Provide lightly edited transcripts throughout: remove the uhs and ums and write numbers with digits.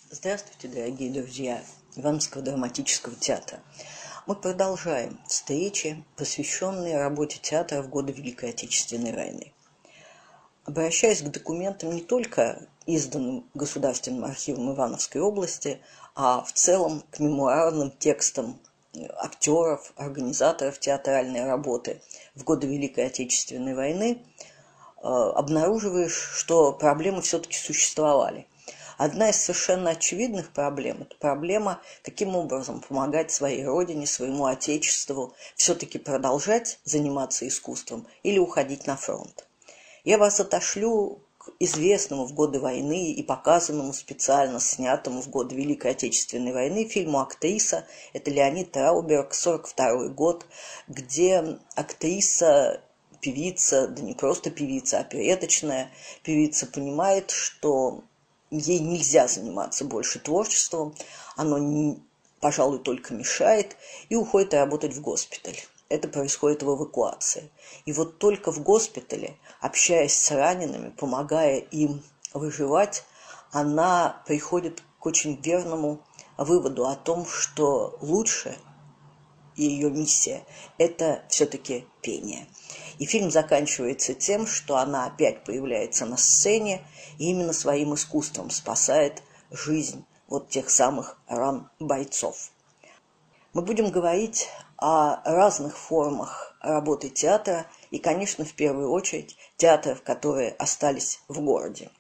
Здравствуйте, дорогие друзья Ивановского драматического театра. Мы продолжаем встречи, посвященные работе театра в годы Великой Отечественной войны. Обращаясь к документам не только изданным Государственным архивом Ивановской области, а в целом к мемуарным текстам актеров, организаторов театральной работы в годы Великой Отечественной войны, обнаруживаешь, что проблемы все-таки существовали. Одна из совершенно очевидных проблем – это проблема, каким образом помогать своей родине, своему отечеству, все-таки продолжать заниматься искусством или уходить на фронт. Я вас отошлю к известному в годы войны и показанному специально снятому в годы Великой Отечественной войны фильму «Актриса». Это Леонид Трауберг, 1942 год, где актриса, певица, да не просто певица, а опереточная певица понимает, что ей нельзя заниматься больше творчеством, оно, пожалуй, только мешает, и уходит работать в госпиталь. Это происходит в эвакуации. И вот только в госпитале, общаясь с ранеными, помогая им выживать, она приходит к очень верному выводу о том, что лучше ее миссия – это все-таки пение. И фильм заканчивается тем, что она опять появляется на сцене и именно своим искусством спасает жизнь вот тех самых бойцов. Мы будем говорить о разных формах работы театра и, конечно, в первую очередь, театров, которые остались в городе.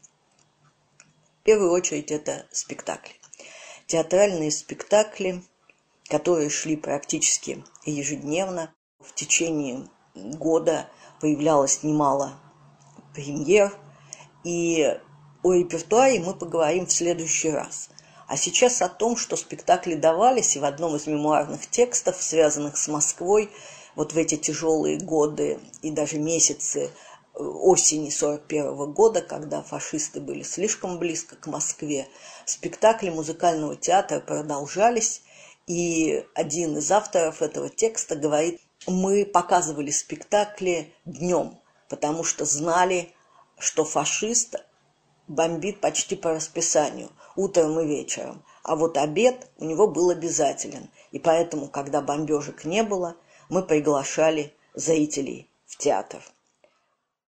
В первую очередь это спектакли. Театральные спектакли, которые шли практически ежедневно. В течение года появлялось немало премьер, и о репертуаре мы поговорим в следующий раз. А сейчас о том, что спектакли давались, и в одном из мемуарных текстов, связанных с Москвой, вот в эти тяжелые годы и даже месяцы осени 1941 года, когда фашисты были слишком близко к Москве, спектакли музыкального театра продолжались, и один из авторов этого текста говорит: мы показывали спектакли днем, потому что знали, что фашист бомбит почти по расписанию, утром и вечером. А вот обед у него был обязателен. И поэтому, когда бомбежек не было, мы приглашали зрителей в театр.